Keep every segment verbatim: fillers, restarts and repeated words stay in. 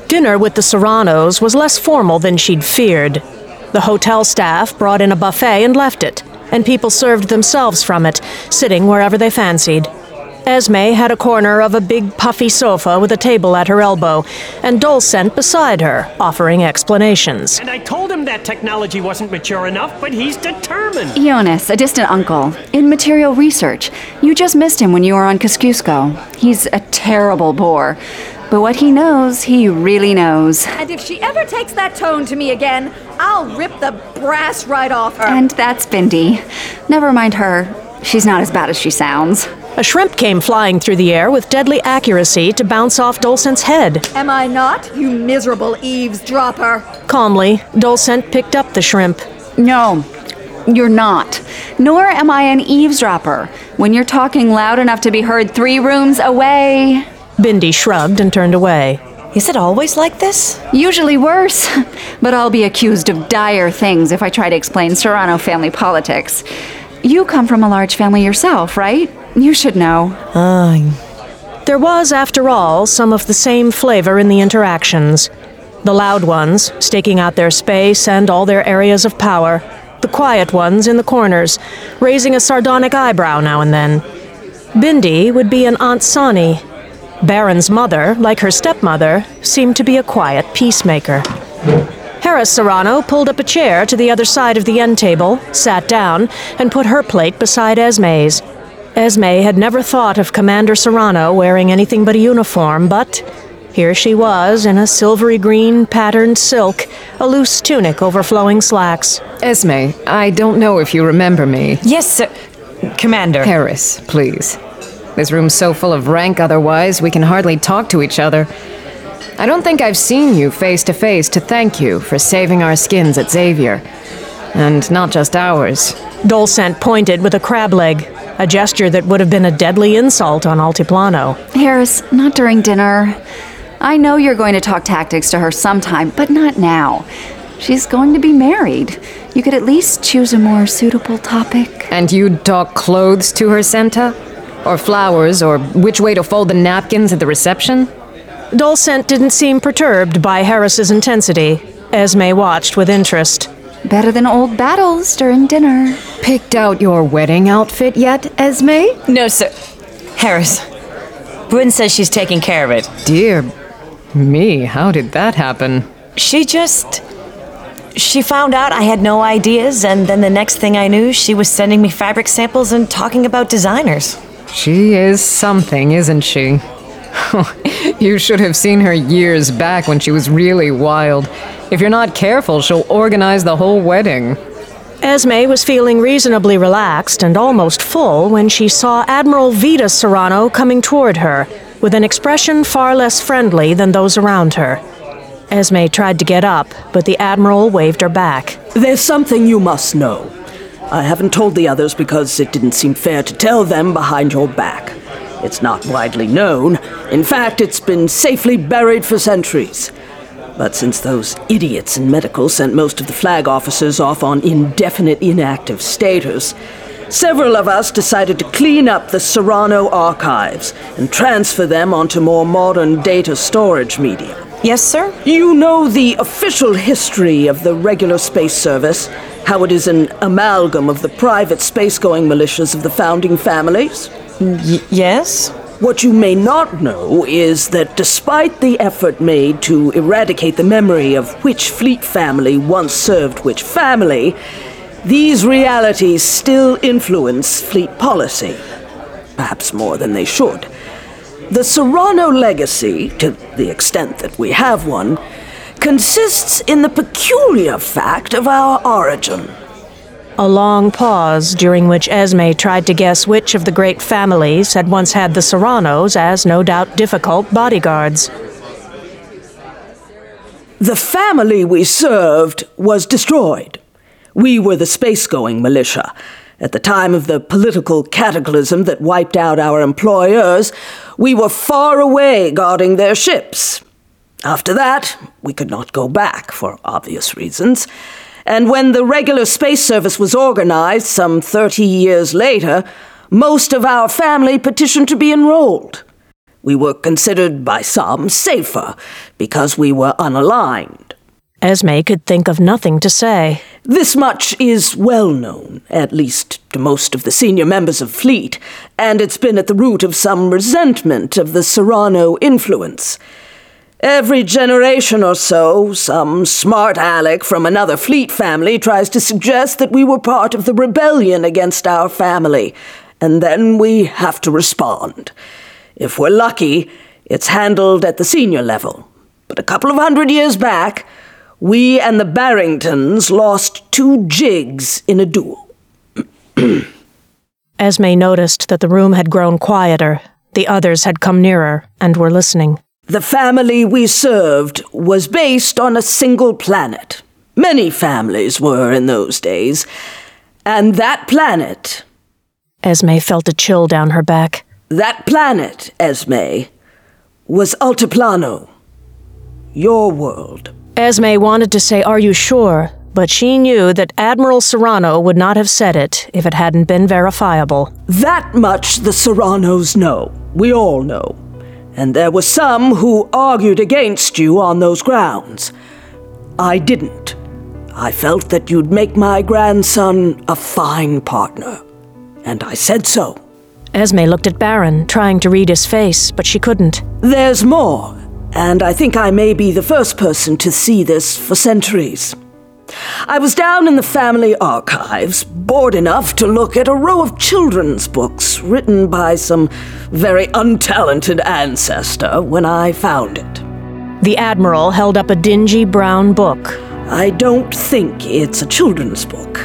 Dinner with the Serranos was less formal than she'd feared. The hotel staff brought in a buffet and left it, and people served themselves from it, sitting wherever they fancied. Esme had a corner of a big puffy sofa with a table at her elbow, and Dulcet beside her, offering explanations. And I told him that technology wasn't mature enough, but he's determined. Jonas, a distant uncle, in material research. You just missed him when you were on Kosciuszko. He's a terrible bore. But what he knows, he really knows. And if she ever takes that tone to me again, I'll rip the brass right off her. And that's Bindi. Never mind her. She's not as bad as she sounds. A shrimp came flying through the air with deadly accuracy to bounce off Dulcet's head. Am I not, you miserable eavesdropper? Calmly, Dulcet picked up the shrimp. No, you're not. Nor am I an eavesdropper. When you're talking loud enough to be heard three rooms away... Bindi shrugged and turned away. Is it always like this? Usually worse. But I'll be accused of dire things if I try to explain Serrano family politics. You come from a large family yourself, right? You should know. Uh, there was, after all, some of the same flavor in the interactions. The loud ones, staking out their space and all their areas of power. The quiet ones in the corners, raising a sardonic eyebrow now and then. Bindi would be an Aunt Sani. Baron's mother, like her stepmother, seemed to be a quiet peacemaker. Hera Serrano pulled up a chair to the other side of the end table, sat down, and put her plate beside Esme's. Esme had never thought of Commander Serrano wearing anything but a uniform, but here she was in a silvery green patterned silk, a loose tunic over flowing slacks. Esme, I don't know if you remember me. Yes, sir. Commander. Harris, please. This room's so full of rank otherwise, we can hardly talk to each other. I don't think I've seen you face to face to thank you for saving our skins at Xavier. And not just ours. Dulcet pointed with a crab leg, a gesture that would have been a deadly insult on Altiplano. Harris, not during dinner. I know you're going to talk tactics to her sometime, but not now. She's going to be married. You could at least choose a more suitable topic. And you'd talk clothes to her, Senta? Or flowers, or which way to fold the napkins at the reception? Dulcet didn't seem perturbed by Harris's intensity. Esme watched with interest. Better than old battles during dinner. Picked out your wedding outfit yet, Esme? No, sir. Harris. Bryn says she's taking care of it. Dear me, how did that happen? She just... She found out I had no ideas, and then the next thing I knew, she was sending me fabric samples and talking about designers. She is something, isn't she? You should have seen her years back when she was really wild. If you're not careful, she'll organize the whole wedding. Esme was feeling reasonably relaxed and almost full when she saw Admiral Vita Serrano coming toward her, with an expression far less friendly than those around her. Esme tried to get up, but the Admiral waved her back. There's something you must know. I haven't told the others because it didn't seem fair to tell them behind your back. It's not widely known. In fact, it's been safely buried for centuries. But since those idiots in medical sent most of the flag officers off on indefinite inactive status, several of us decided to clean up the Serrano archives and transfer them onto more modern data storage media. Yes, sir? You know the official history of the regular space service, how it is an amalgam of the private space-going militias of the founding families? Y- yes? What you may not know is that despite the effort made to eradicate the memory of which fleet family once served which family, these realities still influence fleet policy, perhaps more than they should. The Serrano legacy, to the extent that we have one, consists in the peculiar fact of our origin. A long pause, during which Esme tried to guess which of the great families had once had the Serranos as no doubt difficult bodyguards. The family we served was destroyed. We were the space-going militia. At the time of the political cataclysm that wiped out our employers, we were far away guarding their ships. After that, we could not go back, for obvious reasons. And when the regular space service was organized some thirty years later, most of our family petitioned to be enrolled. We were considered by some safer because we were unaligned. Esme could think of nothing to say. This much is well known, at least to most of the senior members of Fleet, and it's been at the root of some resentment of the Serrano influence. Every generation or so, some smart aleck from another Fleet family tries to suggest that we were part of the rebellion against our family, and then we have to respond. If we're lucky, it's handled at the senior level. But a couple of hundred years back, we and the Barringtons lost two jigs in a duel. Esme noticed that the room had grown quieter. The others had come nearer and were listening. The family we served was based on a single planet. Many families were in those days. And that planet... Esme felt a chill down her back. That planet, Esme, was Altiplano. Your world. Esme wanted to say, "Are you sure?" But she knew that Admiral Serrano would not have said it if it hadn't been verifiable. That much the Serranos know. We all know. And there were some who argued against you on those grounds. I didn't. I felt that you'd make my grandson a fine partner. And I said so. Esme looked at Baron, trying to read his face, but she couldn't. There's more, and I think I may be the first person to see this for centuries. I was down in the family archives, bored enough to look at a row of children's books written by some very untalented ancestor when I found it. The Admiral held up a dingy brown book. I don't think it's a children's book.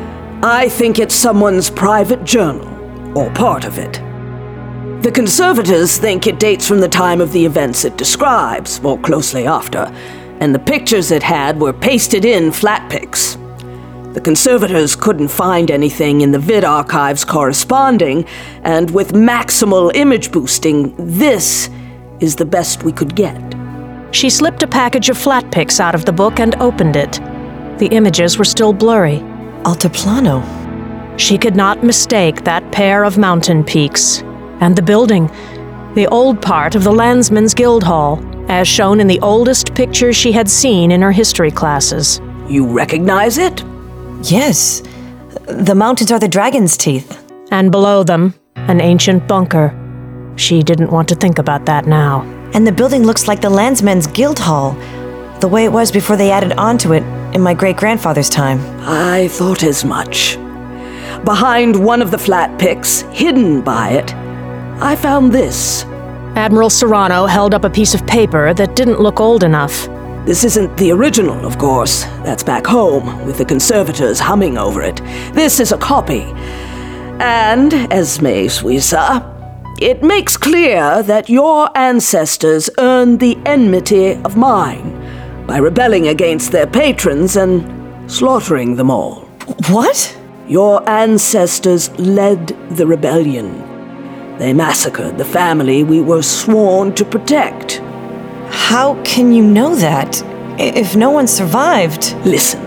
I think it's someone's private journal, or part of it. The conservators think it dates from the time of the events it describes, or closely after, and the pictures it had were pasted in flat pics. The conservators couldn't find anything in the vid archives corresponding, and with maximal image boosting, this is the best we could get. She slipped a package of flat pics out of the book and opened it. The images were still blurry. Altiplano. She could not mistake that pair of mountain peaks. And the building, the old part of the Landsmen's Guild Hall, as shown in the oldest pictures she had seen in her history classes. You recognize it? Yes. The mountains are the dragon's teeth. And below them, an ancient bunker. She didn't want to think about that now. And the building looks like the Landsmen's Guild Hall, the way it was before they added on to it in my great-grandfather's time. I thought as much. Behind one of the flat pics, hidden by it, I found this. Admiral Serrano held up a piece of paper that didn't look old enough. This isn't the original, of course. That's back home, with the conservators humming over it. This is a copy. And, Esme Suiza, it makes clear that your ancestors earned the enmity of mine by rebelling against their patrons and slaughtering them all. What? Your ancestors led the rebellion. They massacred the family we were sworn to protect. How can you know that, if no one survived? Listen.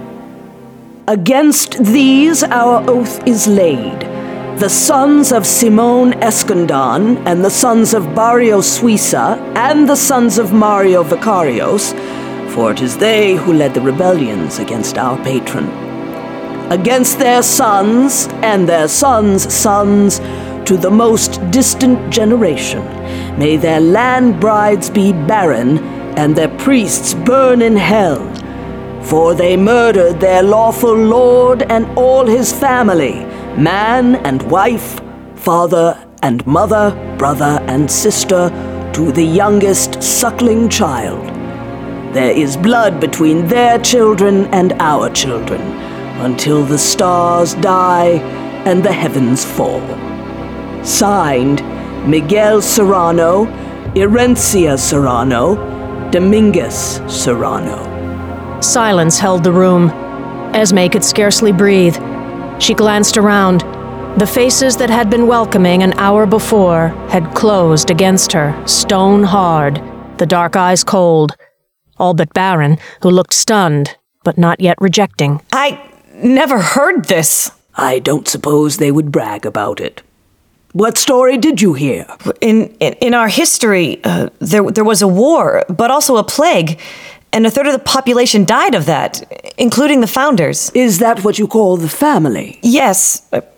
Against these our oath is laid. The sons of Simone Escondon, and the sons of Barrio Suiza, and the sons of Mario Vicarios, for it is they who led the rebellions against our patron. Against their sons, and their sons' sons, to the most distant generation, may their land brides be barren, and their priests burn in hell. For they murdered their lawful lord and all his family, man and wife, father and mother, brother and sister, to the youngest suckling child. There is blood between their children and our children, until the stars die and the heavens fall. Signed, Miguel Serrano, Irencia Serrano, Dominguez Serrano. Silence held the room. Esme could scarcely breathe. She glanced around. The faces that had been welcoming an hour before had closed against her, stone hard, the dark eyes cold. All but Baron, who looked stunned, but not yet rejecting. I never heard this. I don't suppose they would brag about it. What story did you hear? In in, in our history, uh, there there was a war, but also a plague, and a third of the population died of that, including the founders. Is that what you call the family? Yes, uh,